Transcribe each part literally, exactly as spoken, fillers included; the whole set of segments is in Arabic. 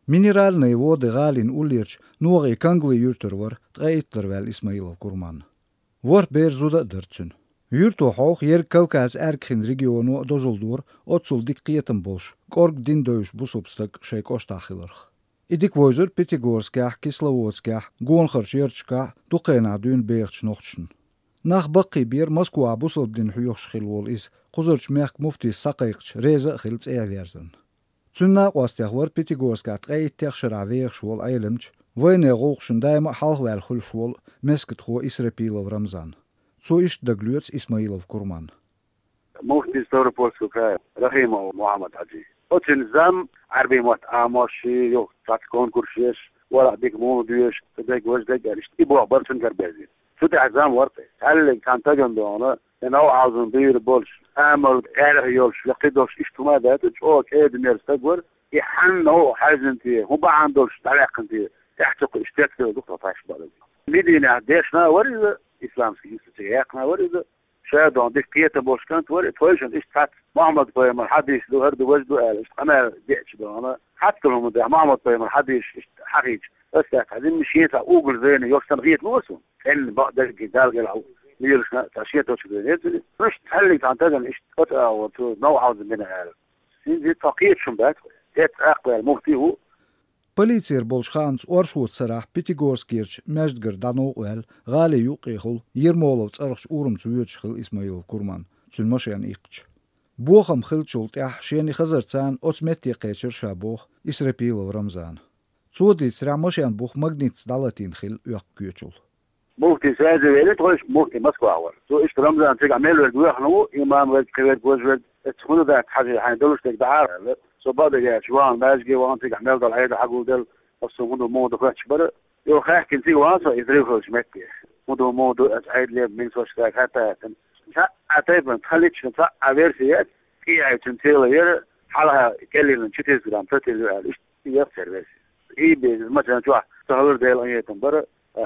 Минеральные воды Галин Улирч Нуги Канглы Юртервар Тreittlerвел Исмаилов Курман. Вор Берзуда Дырцун. Юрту Хох Ер Кавказ Эркхин региону Дозулдур Отсул Диккиетен Болш Корг Диндоюш Бусубстак Шейкоштахиларх. Идик Войзер Пятигорсках Кисловодсках Гонхарч Ерчка Дукена Дюн Бейрч Нохчн. Nach Baqi Bir Moskva Busubdin Huyush Khilwol is Quzurch Merk Mufti Saqayqch Reza Khilts Everzen. Tsunna Qwastach war Pyatigorska Treittach Shraveer Shwol Eilemch Wayne Rolchn Daima Halwel Khulshwol Mesket Kho Israpilov Ramzan. Zo is de Gluts Ismailov Kurman. Mufti Stavropolsk Kraj Rahimov Muhammad Haji. Otin zam Arbi Mat Amashi yok tat konkursies wala dik moduyesh tek wajda garish ibo barsun garbezi. شو عزام ورطة هل كان تجن دونه أنا عاوزن بير بولش أمر إله يولش لقيدوش إشتما ذاتش أو كيد ميرستقور يحنو حاجنتي هم بعندوش تعلقنتي تحتق اشتكت دكتور فاش بالي مدينة ديشنا ورد إسلام سياقنا ورد شادون دكتية بولش كانت ورد فوجن إشتات محمد بيمر حديث دو هرد وجدو قال أنا ديش دونه حتى لهم ده محمد بيمر حديث حقيقي بس هذين مشيتها أوجل زين يوصل غير نوسون إن بقدر جدال جلعو ميرش تأشياء توشكلين مش تحلي تعتقد إيش قطع وتو نوع من هذا سيد تقييد شو بعد تت أقبل مفتي هو Полицейр Болшханц Оршвуд Сарах Пятигорскирч Междгар Даноуэл Гали Юқихул Ермолов Цархш Урум Цуючхил Исмаилов Курман Цунмашян Икч Бохам Хилчулт Ях Шени Хазарцан Оцметти Қечер Шабох Исрапилов Рамзан Цудиц Рамашян Бух Магниц Далатин Хил Уяк Кючул مفتي ساعد ويلت غش مفتي مسكو أول سو إيش رمضان تيجي عمل ورد ويحنو إمام ورد كبير بوجود تكونوا ذات حاجة يعني دولش تقدر سو بعد يا شوان باجي وان تيجي عمل ضل عيد حقول دل السمود مود خش بره يو خاك كنتي واسا يدري خش مكي مود مود عيد لي من سوش حتى أتايبن تخليش نتا أفيرسيات كي عيد تنتيل ير حالها كلي من شتيز جرام تتيز إيش يفسر بس إيه بس مثلا شو تهور ديل أيه تنبره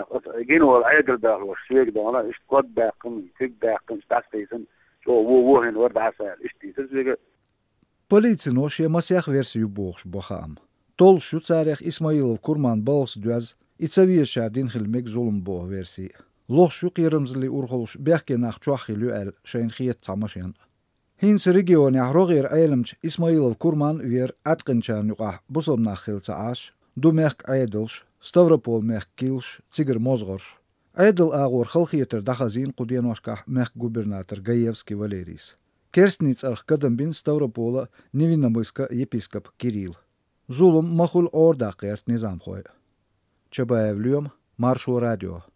جينوا العيد ده والشيك ده أنا إيش قد باقم تيج باقم ستاسيسن شو هو هو هن ورد عسل إيش تيجي Полицейнош я масях версию бохш бохам. Тол шу царях Исмаилов Курман балс дуаз и цавиеша дин хилмек зулм бох версии. Лох шу қирамзли урхолш бяхке нах чуахилю әл шайн хиет цамашян. Хинс регионе ахрогер айлмч Исмаилов Курман вер атқынчан юқах бусом нах хилца аш думех айдолш Stavropol Merk Kilsh, Tigr Mozgorsh. Aydel Agor Khalkhieter Dakhazin Qudyanwashkah Merk gubernator Гаевский Валерис. Керстниц Арх Кадамбин Ставропола Невинномысска епископ Кирилл. Зулум Махул Орда Керт Низам Хой. Чабаев Люм, Маршу радио.